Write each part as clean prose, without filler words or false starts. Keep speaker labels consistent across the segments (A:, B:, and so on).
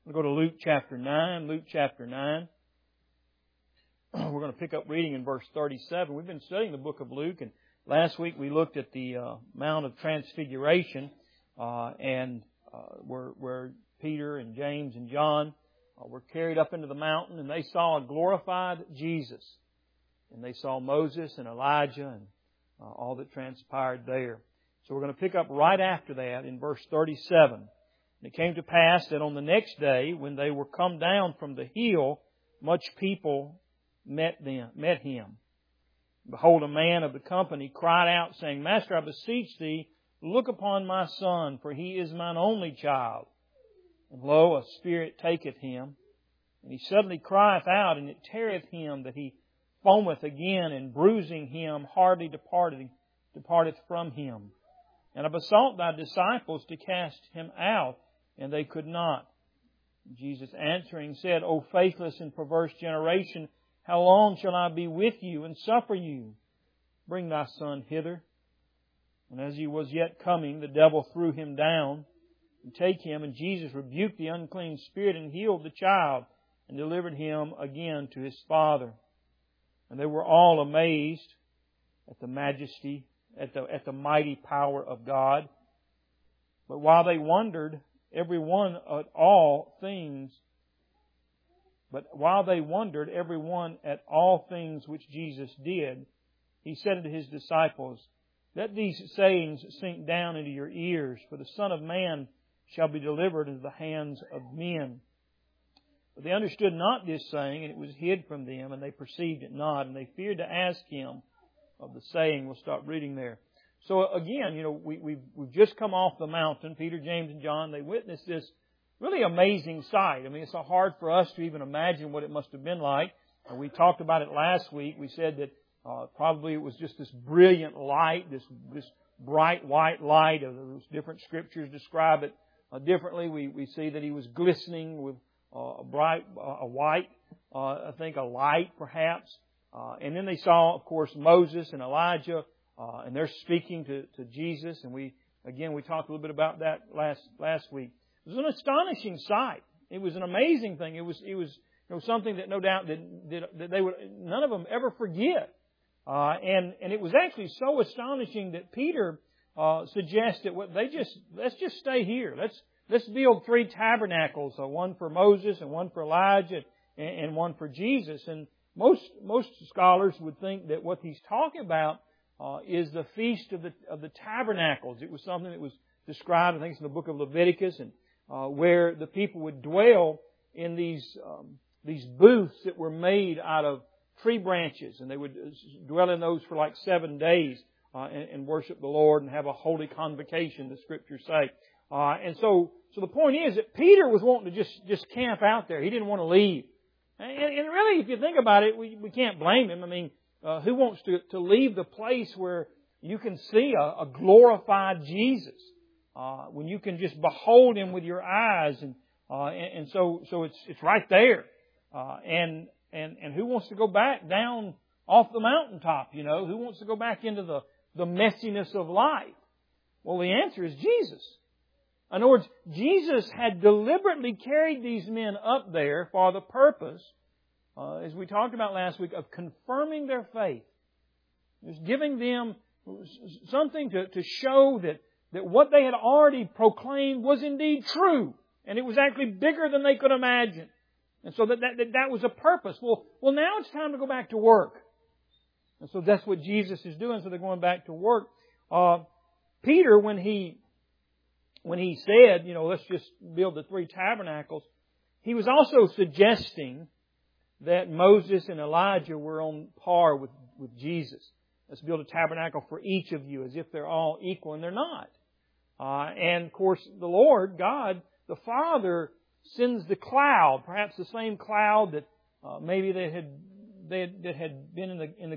A: We'll go to Luke chapter 9. Luke chapter 9. We're going to pick up reading in verse 37. We've been studying the book of Luke, and last week we looked at the Mount of Transfiguration, where Peter and James and John were carried up into the mountain, and they saw a glorified Jesus. And they saw Moses and Elijah and all that transpired there. So we're going to pick up right after that in verse 37. And it came to pass that on the next day, when they were come down from the hill, much people met him. Behold, a man of the company cried out, saying, Master, I beseech thee, look upon my son, for he is mine only child. And lo, a spirit taketh him, and he suddenly crieth out, and it teareth him that he foameth again, and bruising him hardly departeth from him. And I besought thy disciples to cast him out, and they could not. Jesus answering said, O faithless and perverse generation, how long shall I be with you and suffer you? Bring thy son hither. And as he was yet coming, the devil threw him down, and take him. And Jesus rebuked the unclean spirit, and healed the child, and delivered him again to his father. And they were all amazed at the majesty, at the mighty power of God. But while they wondered, every one at all things which Jesus did, He said unto His disciples, Let these sayings sink down into your ears, for the Son of Man shall be delivered into the hands of men. But they understood not this saying, and it was hid from them, and they perceived it not, and they feared to ask Him of the saying. We'll stop reading there. So again, we've just come off the mountain. Peter, James, and John, they witnessed this really amazing sight. I mean, it's so hard for us to even imagine what it must have been like. We talked about it last week. We said that probably it was just this brilliant light, this bright white light. Those different scriptures describe it differently. We see that He was glistening with a white, I think a light perhaps. And then they saw, of course, Moses and Elijah, and they're speaking to Jesus. And we talked a little bit about that last week. It was an astonishing sight. It was an amazing thing. It was something that no doubt that they would none of them ever forget. And it was actually so astonishing that Peter suggested let's just stay here. Let's build 3 tabernacles, one for Moses and one for Elijah and one for Jesus. And most scholars would think that what he's talking about is the Feast of the Tabernacles. It was something that was described, I think it's in the book of Leviticus, and where the people would dwell in these booths that were made out of tree branches, and they would dwell in those for like 7 days and worship the Lord and have a holy convocation, the Scriptures say. And so the point is that Peter was wanting to just camp out there. He didn't want to leave. And really, if you think about it, we can't blame him. I mean, who wants to leave the place where you can see a glorified Jesus, when you can just behold Him with your eyes, and so it's right there. And who wants to go back down off the mountaintop? Who wants to go back into the messiness of life? Well, the answer is Jesus. In other words, Jesus had deliberately carried these men up there for the purpose, as we talked about last week, of confirming their faith. Just giving them something to show that what they had already proclaimed was indeed true. And it was actually bigger than they could imagine. And so that was a purpose. Well, now it's time to go back to work. And so that's what Jesus is doing. So they're going back to work. Peter, when he said, let's just build the 3 tabernacles, he was also suggesting that Moses and Elijah were on par with Jesus. Let's build a tabernacle for each of you as if they're all equal, and they're not. And of course, the Lord, God, the Father, sends the cloud, perhaps the same cloud that maybe that had been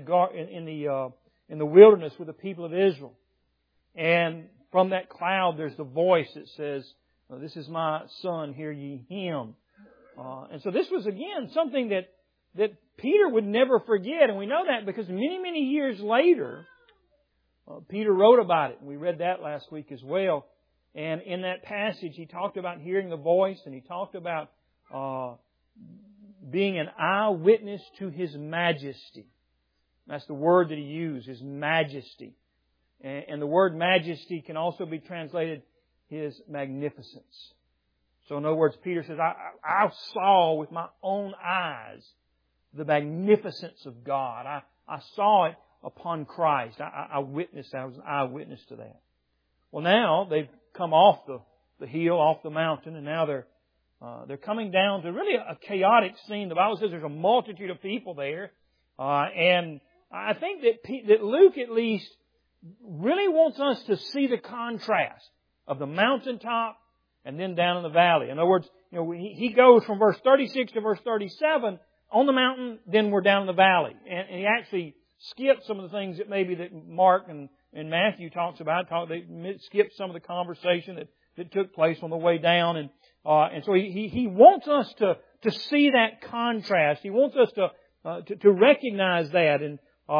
A: in the wilderness with the people of Israel. And from that cloud, there's the voice that says, "This is my Son; hear ye Him." And so this was again something that Peter would never forget, and we know that because many years later, Peter wrote about it, and we read that last week as well. And in that passage, he talked about hearing the voice, and he talked about being an eyewitness to His majesty. That's the word that he used, His majesty. And the word majesty can also be translated His magnificence. So in other words, Peter says, I saw with my own eyes the magnificence of God. I saw it upon Christ. I witnessed, I was an eyewitness to that. Well, now they've come off the hill, off the mountain, and now they're coming down to really a chaotic scene. The Bible says there's a multitude of people there. And I think that Luke at least really wants us to see the contrast of the mountaintop and then down in the valley. In other words, he goes from verse 36 to verse 37 on the mountain, then we're down in the valley. And he actually skipped some of the things that maybe that Mark and Matthew talks about. They skipped some of the conversation that took place on the way down. And so he wants us to see that contrast. He wants us to recognize that and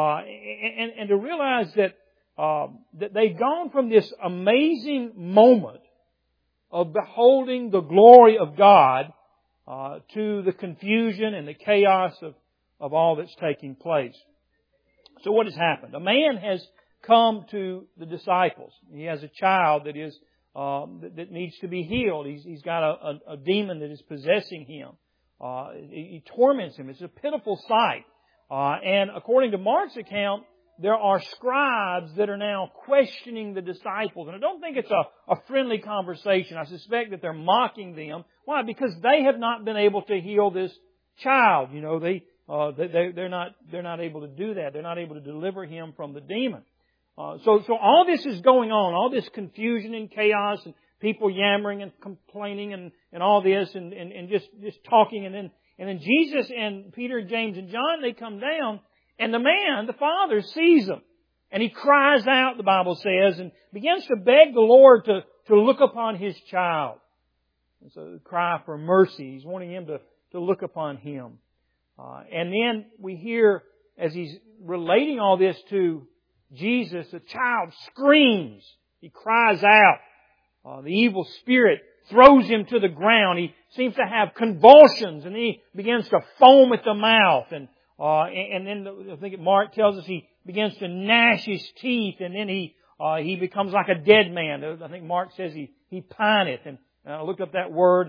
A: to realize that they've gone from this amazing moment of beholding the glory of God to the confusion and the chaos of all that's taking place. So what has happened? A man has come to the disciples. He has a child that is that needs to be healed. He's got a demon that is possessing him. He torments him. It's a pitiful sight. And according to Mark's account, there are scribes that are now questioning the disciples. And I don't think it's a friendly conversation. I suspect that they're mocking them. Why? Because they have not been able to heal this child. They're not able to do that. They're not able to deliver him from the demon. So all this is going on, all this confusion and chaos and people yammering and complaining and all this and just talking and then Jesus and Peter, James and John, they come down and the father sees them and he cries out, the Bible says, and begins to beg the Lord to look upon his child. And so the cry for mercy. He's wanting him to look upon him. And then we hear as he's relating all this to Jesus, the child screams. He cries out. The evil spirit throws him to the ground. He seems to have convulsions and he begins to foam at the mouth. And then I think Mark tells us he begins to gnash his teeth and then he becomes like a dead man. I think Mark says he pineth. And I looked up that word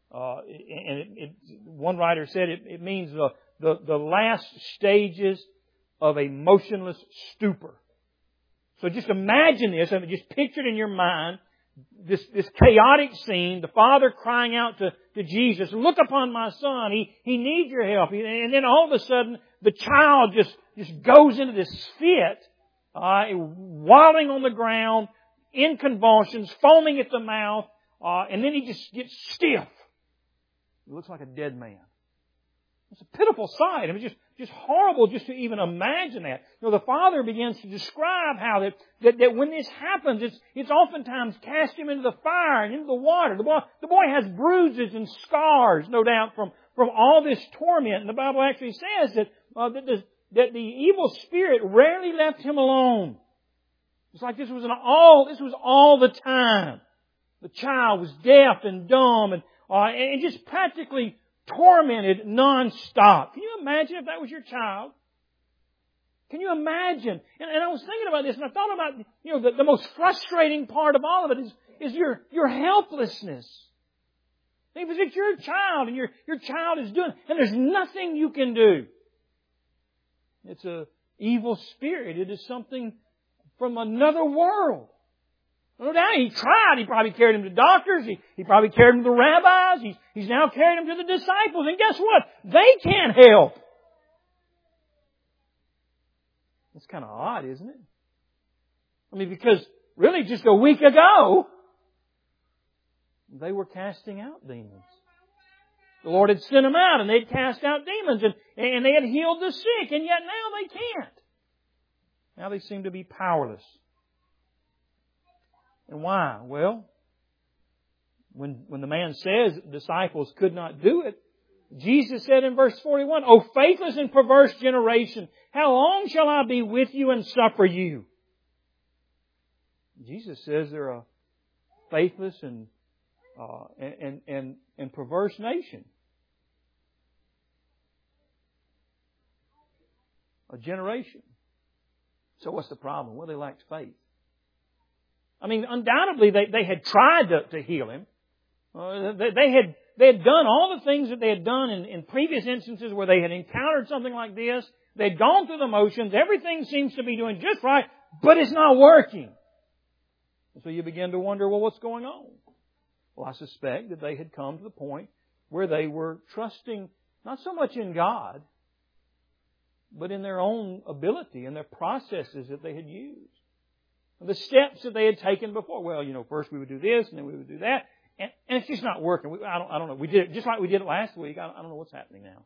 A: and one writer said it means the last stages of a motionless stupor. So just imagine this, just picture it in your mind, this chaotic scene, the father crying out to Jesus, look upon my son, he needs your help. And then all of a sudden, the child just goes into this fit, wallowing on the ground, in convulsions, foaming at the mouth, and then he just gets stiff. He looks like a dead man. It's a pitiful sight. I mean, just horrible just to even imagine that. The father begins to describe how that when this happens, it's oftentimes cast him into the fire and into the water. The boy has bruises and scars, no doubt, from all this torment. And the Bible actually says that the evil spirit rarely left him alone. It's like this was all the time. The child was deaf and dumb and just practically tormented non-stop. Can you imagine if that was your child? Can you imagine? And I was thinking about this and I thought about, the most frustrating part of all of it is your helplessness. If it's your child and your child is doing, and there's nothing you can do. It's an evil spirit. It is something from another world. No doubt he tried. He probably carried him to doctors. He probably carried him to the rabbis. He's now carried him to the disciples. And guess what? They can't help. It's kind of odd, isn't it? I mean, because really just a week ago, they were casting out demons. The Lord had sent them out and they'd cast out demons and they had healed the sick. And yet now they can't. Now they seem to be powerless. And why? Well, when the man says the disciples could not do it, Jesus said in verse 41, O faithless and perverse generation, how long shall I be with you and suffer you? Jesus says they're a faithless and perverse nation. a generation. So what's the problem? Well, they lacked faith. I mean, undoubtedly they had tried to heal him. They had done all the things that they had done in previous instances where they had encountered something like this. They had gone through the motions. Everything seems to be doing just right, but it's not working. So you begin to wonder, well, what's going on? Well, I suspect that they had come to the point where they were trusting not so much in God, but in their own ability and their processes that they had used. The steps that they had taken before. Well, first we would do this and then we would do that. And it's just not working. I don't know. We did it just like we did it last week. I don't know what's happening now.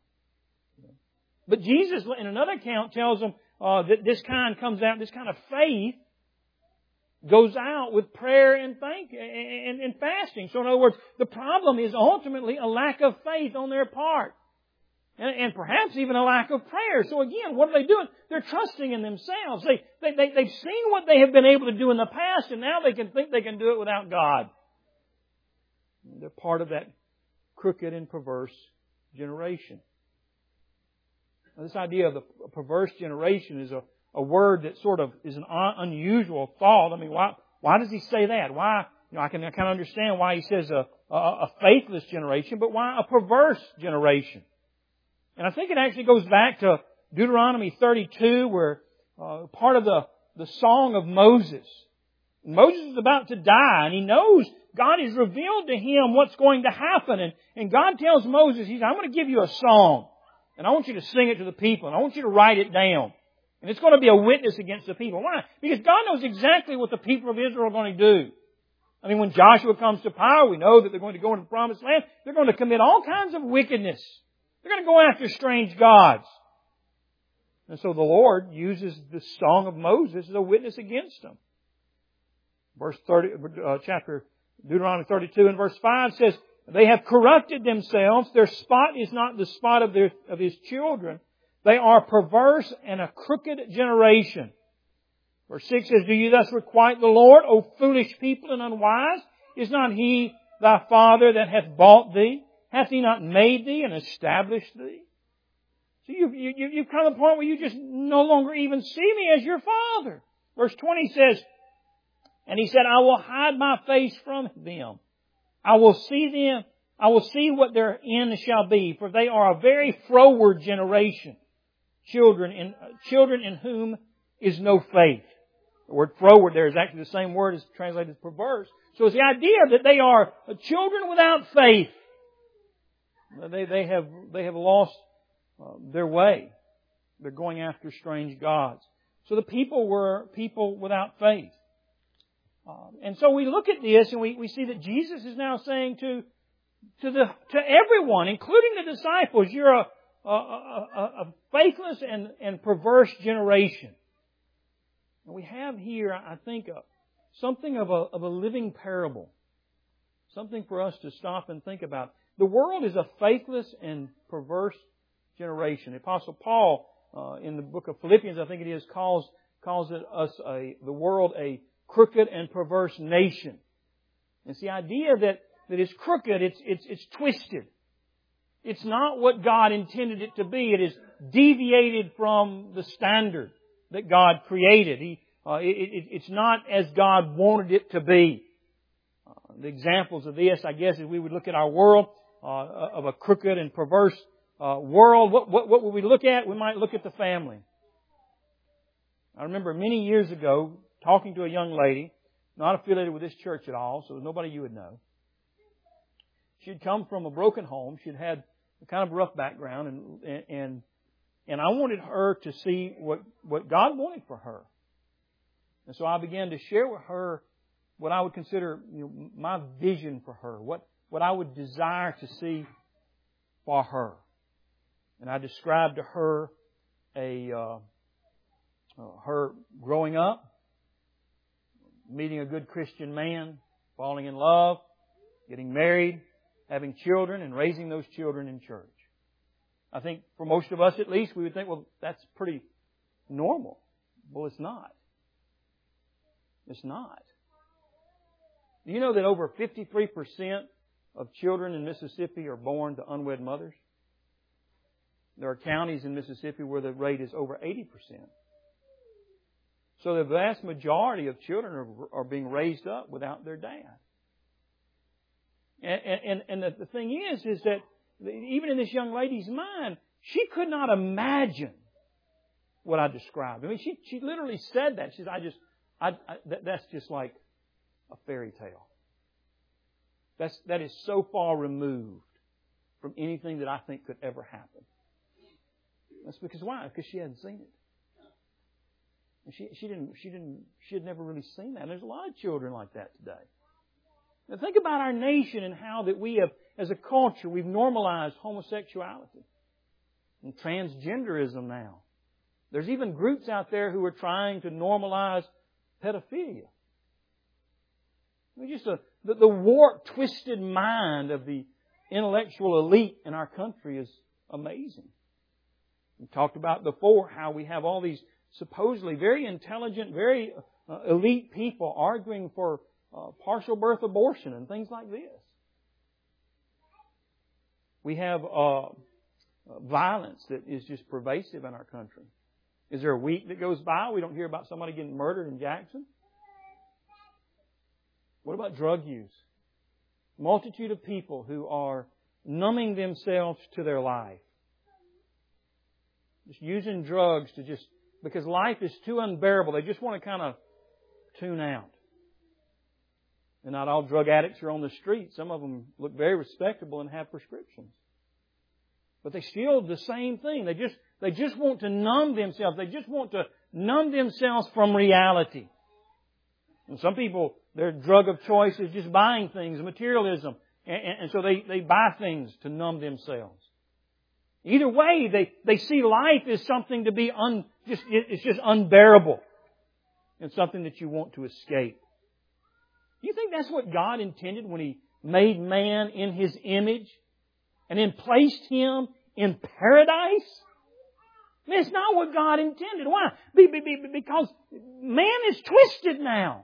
A: But Jesus, in another account, tells them that this kind comes out, this kind of faith goes out with prayer and and fasting. So in other words, the problem is ultimately a lack of faith on their part. And perhaps even a lack of prayer. So again, what are they doing? They're trusting in themselves. They've seen what they have been able to do in the past, and now they can think they can do it without God. They're part of that crooked and perverse generation. Now, this idea of the perverse generation is a word that sort of is an unusual thought. I mean, why does he say that? Why? I can kind of understand why he says a faithless generation, but why a perverse generation? And I think it actually goes back to Deuteronomy 32, where part of the song of Moses. Moses is about to die, and he knows God has revealed to him what's going to happen. And God tells Moses, He says, I'm going to give you a song, and I want you to sing it to the people, and I want you to write it down. And it's going to be a witness against the people. Why? Because God knows exactly what the people of Israel are going to do. I mean, when Joshua comes to power, we know that they're going to go into the promised land. They're going to commit all kinds of wickedness. They're going to go after strange gods. And so the Lord uses the song of Moses as a witness against them. Chapter Deuteronomy 32 and verse 5 says, they have corrupted themselves. Their spot is not the spot of His children. They are perverse and a crooked generation. Verse 6 says, do you thus requite the Lord, O foolish people and unwise? Is not He thy Father that hath bought thee? Hath He not made thee and established thee? So you've come to the point where you just no longer even see me as your Father. Verse 20 says, and He said, I will hide my face from them. I will see them. I will see what their end shall be, for they are a very froward generation. Children in whom is no faith. The word froward there is actually the same word as translated as perverse. So it's the idea that they are children without faith. They have lost their way. They're going after strange gods. So the people were people without faith. And so we look at this and we see that Jesus is now saying to everyone, including the disciples, you're a faithless and perverse generation. And we have here, I think, something of a living parable. Something for us to stop and think about. The world is a faithless and perverse generation. The Apostle Paul, in the book of Philippians, I think it is, calls the world a crooked and perverse nation. It's the idea that it's crooked, it's twisted. It's not what God intended it to be. It is deviated from the standard that God created. It's not as God wanted it to be. The examples of this, I guess, as we would look at our world, of a crooked and perverse world, what would we look at? We might look at the family. I remember many years ago talking to a young lady, not affiliated with this church at all, so nobody you would know. She'd come from a broken home. She'd had a kind of rough background, and I wanted her to see what God wanted for her. And so I began to share with her what I would consider my vision for her, what I would desire to see for her. And I described to her her growing up, meeting a good Christian man, falling in love, getting married, having children, and raising those children in church. I think for most of us at least, we would think, well, that's pretty normal. Well, it's not. It's not. Do you know that over 53% of children in Mississippi are born to unwed mothers? There are counties in Mississippi where the rate is over 80%. So the vast majority of children are being raised up without their dad. And the thing is that even in this young lady's mind, she could not imagine what I described. I mean, she literally said that. She said, that's just like a fairy tale. That is so far removed from anything that I think could ever happen. That's because why? Because she hadn't seen it. She had never really seen that. And there's a lot of children like that today. Now think about our nation and how that we have, as a culture, we've normalized homosexuality and transgenderism now. There's even groups out there who are trying to normalize pedophilia. I mean, just the warped, twisted mind of the intellectual elite in our country is amazing. We talked about before how we have all these supposedly very intelligent, very elite people arguing for partial birth abortion and things like this. We have violence that is just pervasive in our country. Is there a week that goes by we don't hear about somebody getting murdered in Jackson? What about drug use? Multitude of people who are numbing themselves to their life. Just using drugs because life is too unbearable. They just want to kind of tune out. And not all drug addicts are on the street. Some of them look very respectable and have prescriptions. But they still the same thing. They just want to numb themselves. They just want to numb themselves from reality. And some people, their drug of choice is just buying things, materialism. And so they buy things to numb themselves. Either way, they see life as something to be it's just unbearable. And something that you want to escape. Do you think that's what God intended when He made man in His image and then placed him in paradise? I mean, it's not what God intended. Why? Because man is twisted now.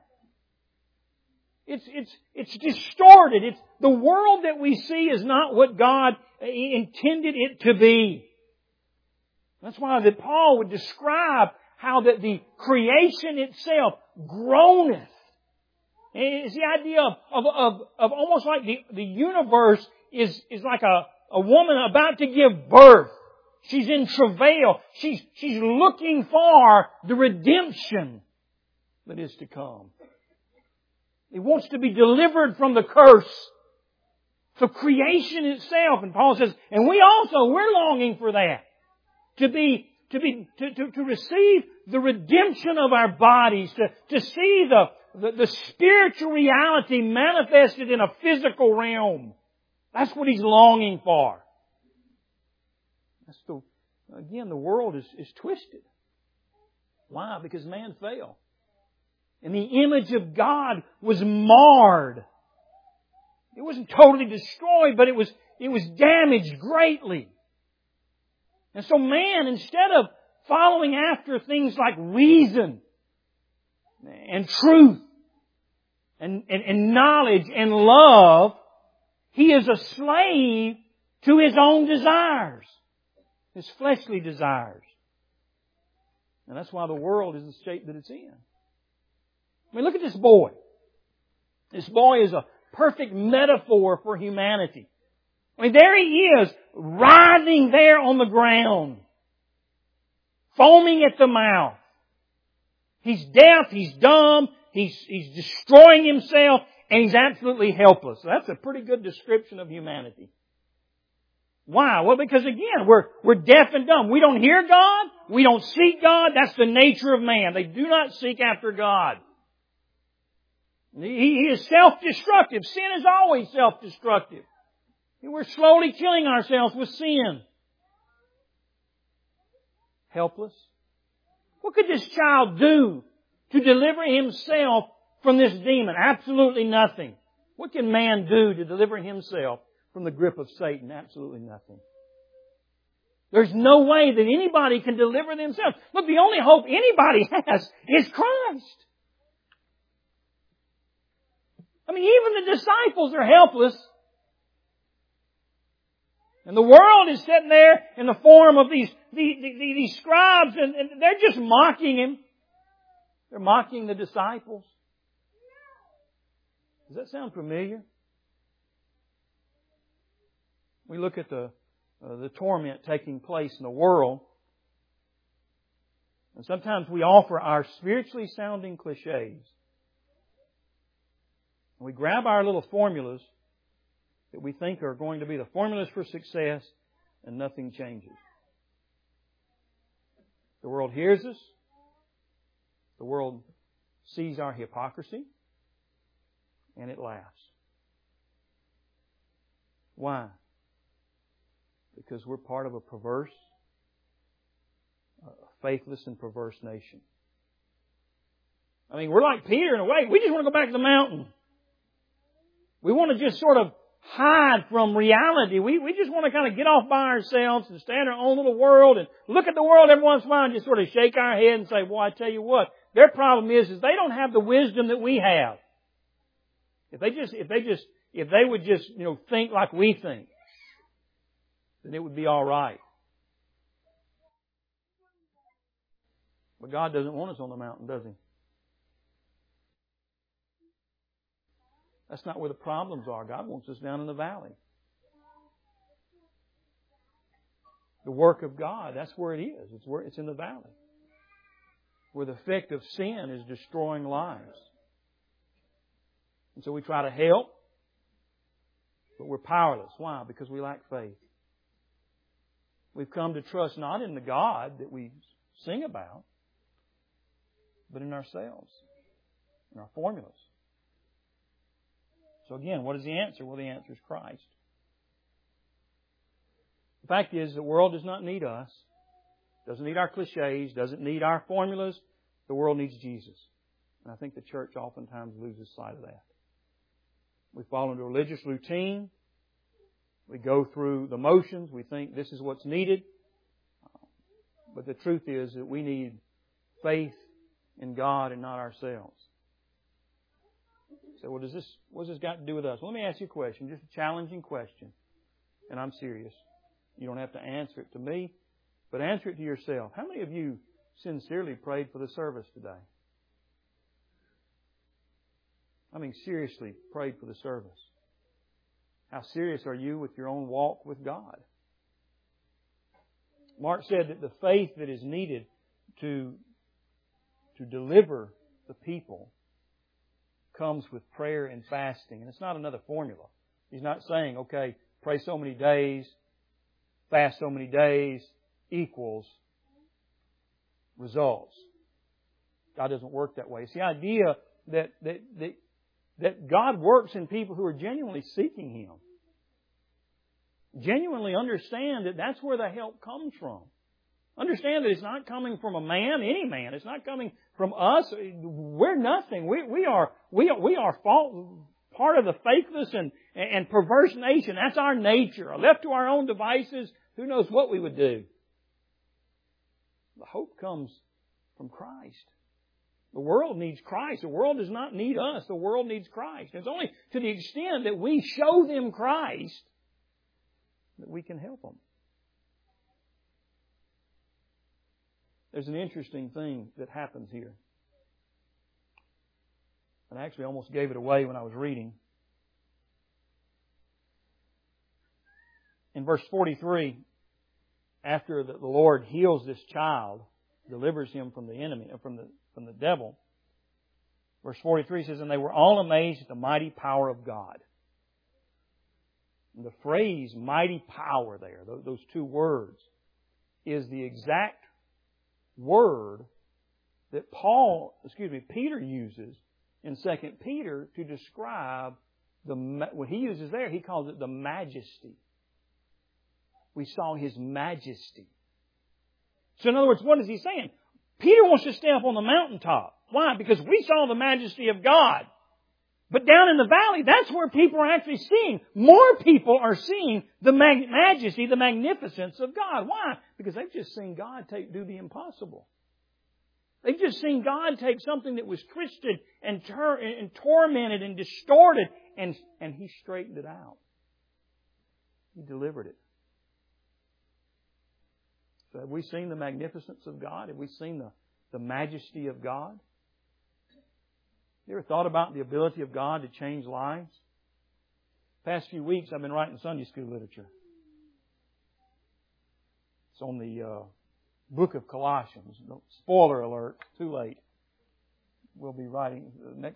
A: It's distorted. The world that we see is not what God intended it to be. That's why that Paul would describe how that the creation itself groaneth. It's the idea of almost like the universe is like a woman about to give birth. She's in travail. She's looking for the redemption that is to come. He wants to be delivered from the curse. So creation itself, and Paul says, and we're longing for that. To receive the redemption of our bodies, to see the spiritual reality manifested in a physical realm. That's what he's longing for. Again, the world is twisted. Why? Because man fell. And the image of God was marred. It wasn't totally destroyed, but it was damaged greatly. And so man, instead of following after things like reason and truth and knowledge and love, he is a slave to his own desires, his fleshly desires. And that's why the world is the shape that it's in. I mean, look at this boy. This boy is a perfect metaphor for humanity. I mean, there he is, writhing there on the ground, foaming at the mouth. He's deaf, he's dumb, he's destroying himself, and he's absolutely helpless. So that's a pretty good description of humanity. Why? Well, because again, we're deaf and dumb. We don't hear God. We don't seek God. That's the nature of man. They do not seek after God. He is self-destructive. Sin is always self-destructive. We're slowly killing ourselves with sin. Helpless. What could this child do to deliver himself from this demon? Absolutely nothing. What can man do to deliver himself from the grip of Satan? Absolutely nothing. There's no way that anybody can deliver themselves. Look, the only hope anybody has is Christ. I mean, even the disciples are helpless. And the world is sitting there in the form of these scribes, and they're just mocking Him. They're mocking the disciples. Does that sound familiar? We look at the torment taking place in the world, and sometimes we offer our spiritually sounding cliches. And we grab our little formulas that we think are going to be the formulas for success, and nothing changes. The world hears us. The world sees our hypocrisy, and it laughs. Why? Because we're part of a perverse, faithless and perverse nation. I mean, we're like Peter in a way. We just want to go back to the mountain. We want to just sort of hide from reality. We just want to kind of get off by ourselves and stay in our own little world and look at the world every once in a while and just sort of shake our head and say, well, I tell you what, their problem is they don't have the wisdom that we have. If they would just, think like we think, then it would be all right. But God doesn't want us on the mountain, does He? That's not where the problems are. God wants us down in the valley. The work of God, that's where it is. It's in the valley. Where the effect of sin is destroying lives. And so we try to help, but we're powerless. Why? Because we lack faith. We've come to trust not in the God that we sing about, but in ourselves, in our formulas. So again, what is the answer? Well, the answer is Christ. The fact is, the world does not need us, doesn't need our cliches, doesn't need our formulas. The world needs Jesus. And I think the church oftentimes loses sight of that. We fall into religious routine. We go through the motions. We think this is what's needed. But the truth is that we need faith in God and not ourselves. So what does this got to do with us? Well, let me ask you a question, just a challenging question. And I'm serious. You don't have to answer it to me, but answer it to yourself. How many of you sincerely prayed for the service today? I mean, seriously prayed for the service. How serious are you with your own walk with God? Mark said that the faith that is needed to deliver the people comes with prayer and fasting. And it's not another formula. He's not saying, okay, pray so many days, fast so many days equals results. God doesn't work that way. It's the idea that God works in people who are genuinely seeking Him. Genuinely understand that that's where the help comes from. Understand that it's not coming from a man, any man. It's not coming from us. We're nothing. We are part of the faithless and perverse nation. That's our nature. Left to our own devices, who knows what we would do. The hope comes from Christ. The world needs Christ. The world does not need us. The world needs Christ. It's only to the extent that we show them Christ that we can help them. There's an interesting thing that happens here. And I actually almost gave it away when I was reading. In verse 43, after the Lord heals this child, delivers him from the enemy, from the devil, verse 43 says, and they were all amazed at the mighty power of God. And the phrase mighty power there, those two words, is the exact word that Peter uses in 2 Peter to describe what he uses there, he calls it the majesty. We saw His majesty. So in other words, what is he saying? Peter wants to stay up on the mountaintop. Why? Because we saw the majesty of God. But down in the valley, that's where people are actually seeing. More people are seeing the majesty, the magnificence of God. Why? Because they've just seen God do the impossible. They've just seen God take something that was twisted and tormented and distorted, and He straightened it out. He delivered it. Have we seen the magnificence of God? Have we seen the majesty of God? You ever thought about the ability of God to change lives? Past few weeks I've been writing Sunday school literature. It's on the book of Colossians. Spoiler alert, too late. We'll be writing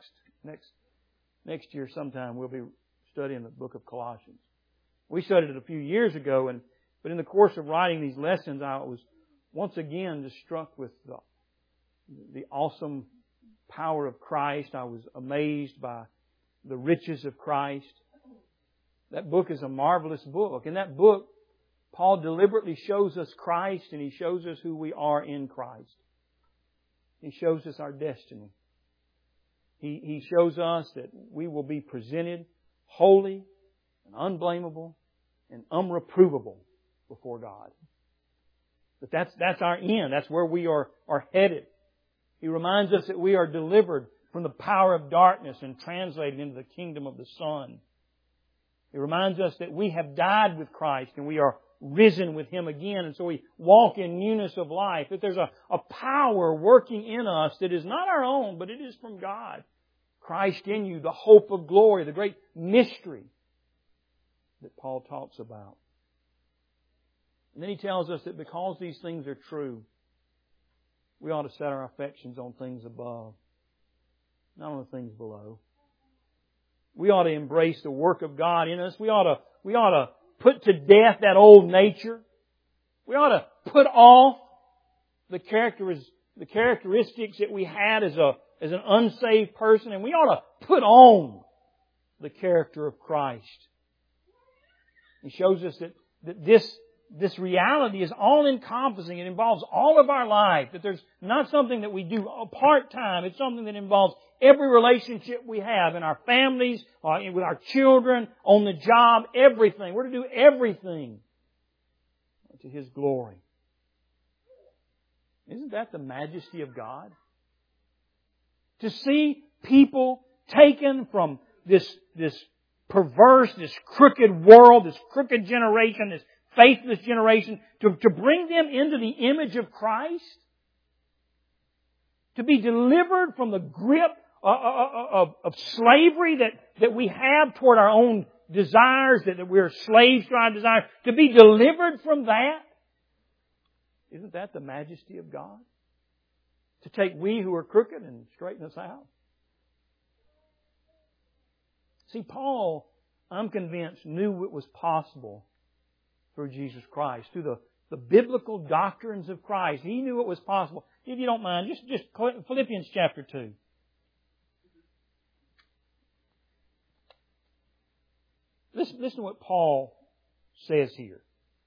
A: next year sometime. We'll be studying the book of Colossians. We studied it a few years ago, but in the course of writing these lessons, I was once again just struck with the awesome power of Christ. I was amazed by the riches of Christ. That book is a marvelous book. In that book, Paul deliberately shows us Christ, and he shows us who we are in Christ. He shows us our destiny. He shows us that we will be presented holy and unblameable and unreprovable before God. But that's our end. That's where we are headed. He reminds us that we are delivered from the power of darkness and translated into the kingdom of the Son. He reminds us that we have died with Christ and we are risen with Him again, and so we walk in newness of life. That there's a power working in us that is not our own, but it is from God. Christ in you, the hope of glory, the great mystery that Paul talks about. And then he tells us that because these things are true, we ought to set our affections on things above, not on the things below. We ought to embrace the work of God in us. We ought to put to death that old nature. We ought to put off the characteristics that we had as an unsaved person, and we ought to put on the character of Christ. He shows us that this reality is all-encompassing. It involves all of our life. That there's not something that we do part-time. It's something that involves every relationship we have in our families, with our children, on the job, everything. We're to do everything to His glory. Isn't that the majesty of God? To see people taken from this perverse, this crooked world, this crooked generation, this faithless generation, to bring them into the image of Christ, to be delivered from the grip of slavery that we have toward our own desires, that we're slaves to our desires, to be delivered from that. Isn't that the majesty of God? To take we who are crooked and straighten us out. See, Paul, I'm convinced, knew it was possible through Jesus Christ, through the biblical doctrines of Christ. He knew it was possible. If you don't mind, just Philippians chapter 2. Listen to what Paul says here.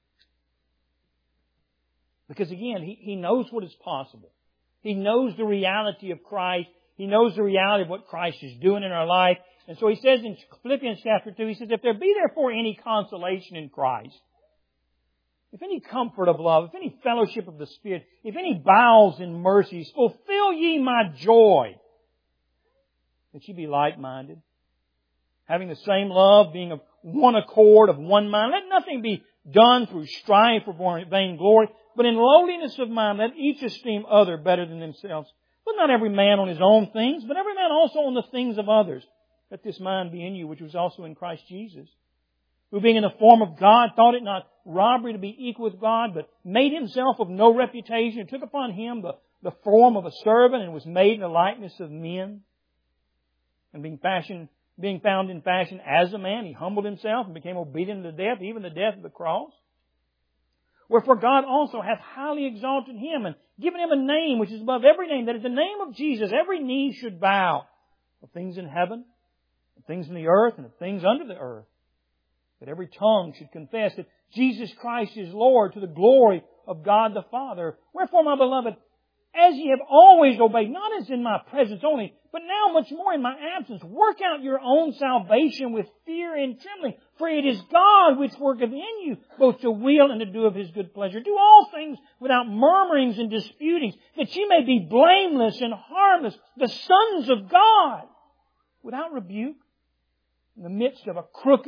A: Because again, he knows what is possible. He knows the reality of Christ. He knows the reality of what Christ is doing in our life. And so he says in Philippians chapter 2, he says, if there be therefore any consolation in Christ, if any comfort of love, if any fellowship of the Spirit, if any bowels and mercies, fulfill ye my joy, that ye be like-minded, having the same love, being of one accord, of one mind. Let nothing be done through strife or vain glory, but in lowliness of mind let each esteem other better than themselves. But not every man on his own things, but every man also on the things of others. Let this mind be in you, which was also in Christ Jesus, who being in the form of God, thought it not robbery to be equal with God, but made Himself of no reputation, and took upon Him the form of a servant, and was made in the likeness of men. And being found in fashion as a man, He humbled Himself and became obedient to death, even the death of the cross. Wherefore God also hath highly exalted Him, and given Him a name which is above every name, that at the name of Jesus every knee should bow, of things in heaven, of things in the earth, and of things under the earth. That every tongue should confess that Jesus Christ is Lord, to the glory of God the Father. Wherefore, my beloved, as ye have always obeyed, not as in my presence only, but now much more in my absence, work out your own salvation with fear and trembling. For it is God which worketh in you, both to will and to do of His good pleasure. Do all things without murmurings and disputings, that ye may be blameless and harmless, the sons of God, without rebuke, in the midst of a crooked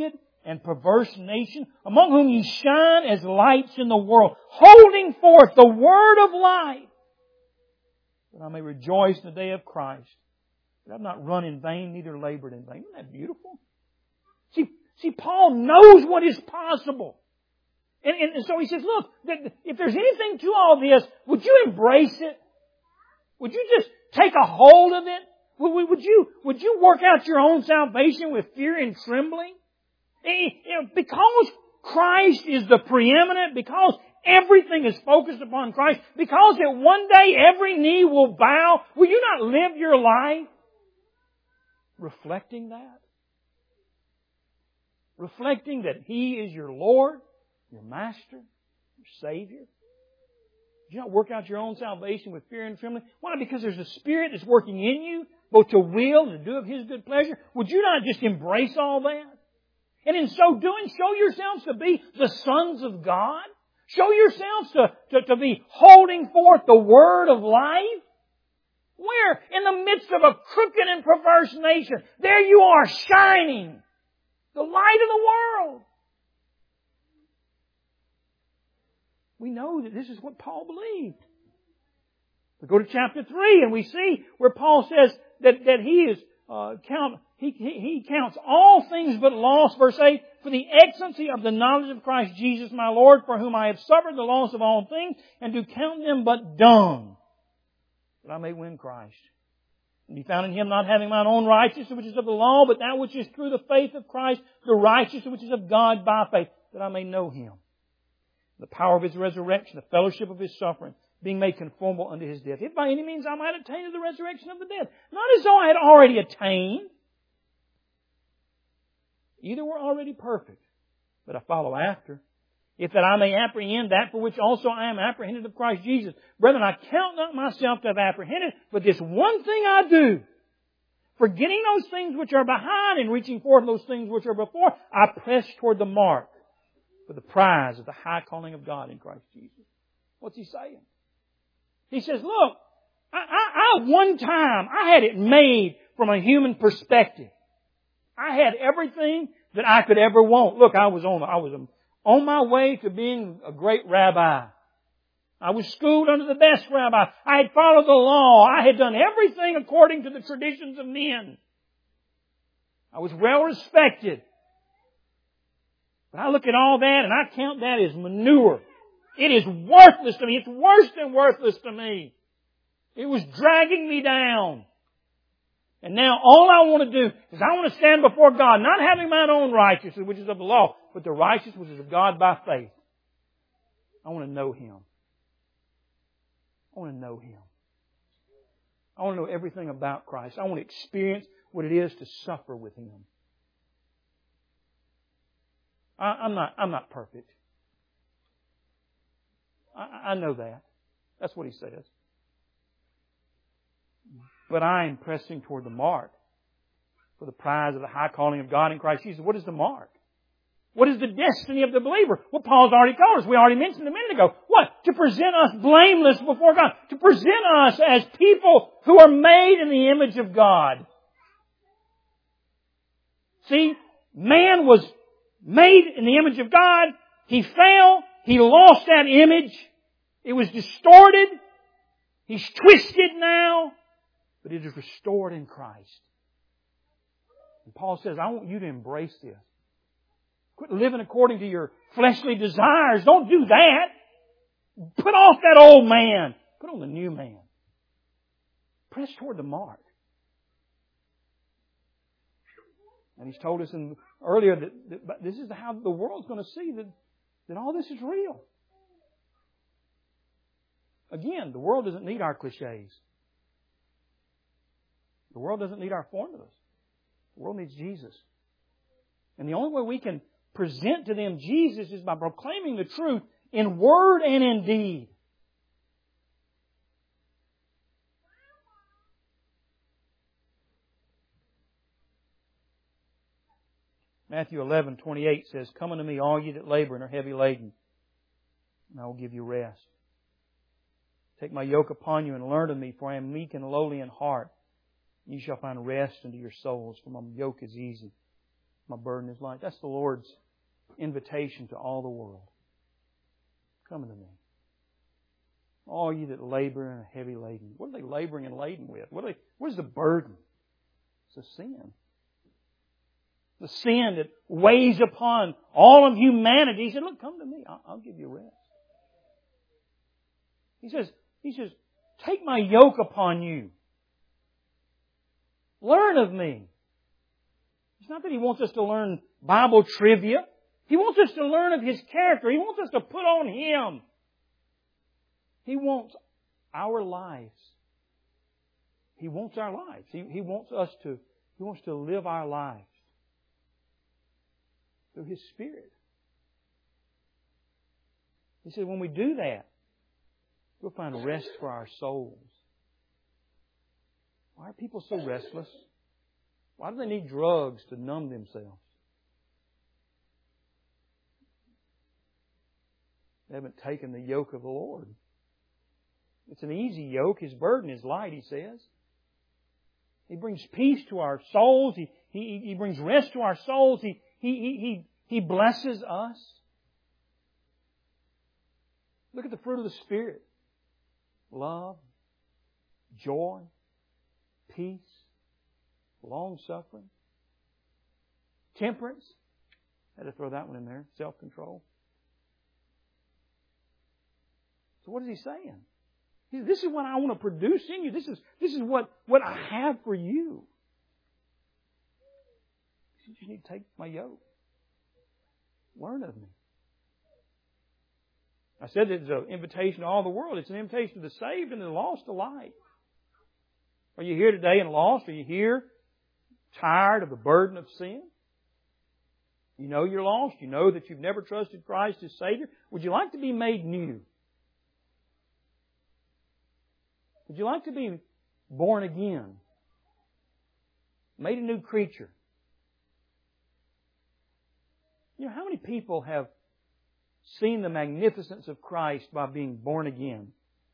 A: and perverse nation, among whom ye shine as lights in the world, holding forth the word of life, that I may rejoice in the day of Christ, that I've not run in vain, neither labored in vain. Isn't that beautiful? See, Paul knows what is possible. And so he says, look, if there's anything to all this, would you embrace it? Would you just take a hold of it? Would you work out your own salvation with fear and trembling? Because Christ is the preeminent, because everything is focused upon Christ, because that one day every knee will bow, will you not live your life reflecting that? Reflecting that He is your Lord, your Master, your Savior. Do you not work out your own salvation with fear and trembling? Why? Because there's a Spirit that's working in you, both to will and to do of His good pleasure. Would you not just embrace all that? And in so doing, show yourselves to be the sons of God. Show yourselves to be holding forth the word of life. Where? In the midst of a crooked and perverse nation. There you are, shining the light of the world. We know that this is what Paul believed. We go to chapter 3 and we see where Paul says that he counts all things but loss, verse 8, for the excellency of the knowledge of Christ Jesus my Lord, for whom I have suffered the loss of all things, and do count them but dung, that I may win Christ. And be found in Him, not having mine own righteousness which is of the law, but that which is through the faith of Christ, the righteousness which is of God by faith, that I may know Him, the power of His resurrection, the fellowship of His suffering, being made conformable unto His death, if by any means I might attain to the resurrection of the dead. Not as though I had already attained. Either were already perfect, but I follow after, if that I may apprehend that for which also I am apprehended of Christ Jesus. Brethren, I count not myself to have apprehended, but this one thing I do, forgetting those things which are behind and reaching forth those things which are before, I press toward the mark for the prize of the high calling of God in Christ Jesus. What's he saying? He says, look, I one time, I had it made from a human perspective. I had everything that I could ever want. Look, I was on my way to being a great rabbi. I was schooled under the best rabbi. I had followed the law. I had done everything according to the traditions of men. I was well respected. But I look at all that and I count that as manure. It is worthless to me. It's worse than worthless to me. It was dragging me down. And now all I want to do is I want to stand before God, not having mine own righteousness, which is of the law, but the righteousness which is of God by faith. I want to know Him. I want to know Him. I want to know everything about Christ. I want to experience what it is to suffer with Him. I'm not perfect. I know that. That's what he says. But I am pressing toward the mark for the prize of the high calling of God in Christ Jesus. What is the mark? What is the destiny of the believer? Well, Paul's already told us. We already mentioned a minute ago. What? To present us blameless before God. To present us as people who are made in the image of God. See, man was made in the image of God. He fell. He lost that image. It was distorted. He's twisted now. But it is restored in Christ. And Paul says, I want you to embrace this. Quit living according to your fleshly desires. Don't do that. Put off that old man. Put on the new man. Press toward the mark. And he's told us earlier that this is how the world's going to see that all this is real. Again, the world doesn't need our cliches. The world doesn't need our formulas. The world needs Jesus. And the only way we can present to them Jesus is by proclaiming the truth in word and in deed. Matthew 11:28 says, Come unto me, all ye that labor and are heavy laden, and I will give you rest. Take my yoke upon you and learn of me, for I am meek and lowly in heart. You shall find rest unto your souls, for my yoke is easy My burden is light. That's the Lord's invitation to all the world. Come unto me. All you that labor and are heavy laden. What are they laboring and laden with? What is the burden? It's a sin. The sin that weighs upon all of humanity. He said, look, come to me. I'll give you rest. He says, take my yoke upon you. Learn of me. It's not that He wants us to learn Bible trivia. He wants us to learn of His character. He wants us to put on Him. He wants our lives. He wants our lives. He wants to live our lives through His Spirit. He said, when we do that, we'll find rest for our souls. Why are people so restless? Why do they need drugs to numb themselves? They haven't taken the yoke of the Lord. It's an easy yoke. His burden is light, He says. He brings peace to our souls. He brings rest to our souls. He blesses us. Look at the fruit of the Spirit. Love, joy, peace, long-suffering, temperance. Had to throw that one in there. Self-control. So what is He saying? This is what I want to produce in you. This is what I have for you. You just need to take my yoke. Learn of me. I said it's an invitation to all the world. It's an invitation to the saved and the lost alike. Are you here today and lost? Are you here tired of the burden of sin? You know you're lost. You know that you've never trusted Christ as Savior. Would you like to be made new? Would you like to be born again? Made a new creature? You know, how many people have seen the magnificence of Christ by being born again?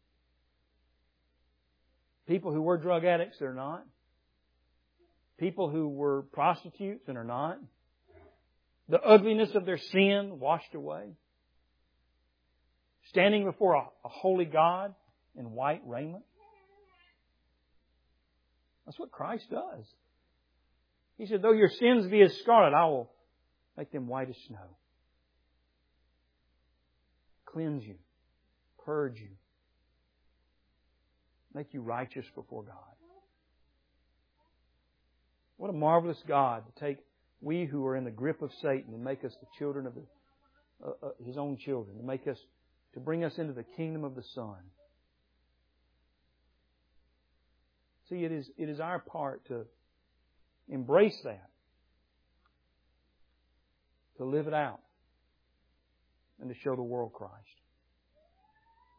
A: People who were drug addicts that are not. People who were prostitutes and are not. The ugliness of their sin washed away. Standing before a holy God in white raiment. That's what Christ does. He said, though your sins be as scarlet, I will make them white as snow. Cleanse you. Purge you. Make you righteous before God. What a marvelous God to take we who are in the grip of Satan and make us the children of His own children. To bring us into the kingdom of the Son. See, it is our part to embrace that. To live it out. And to show the world Christ.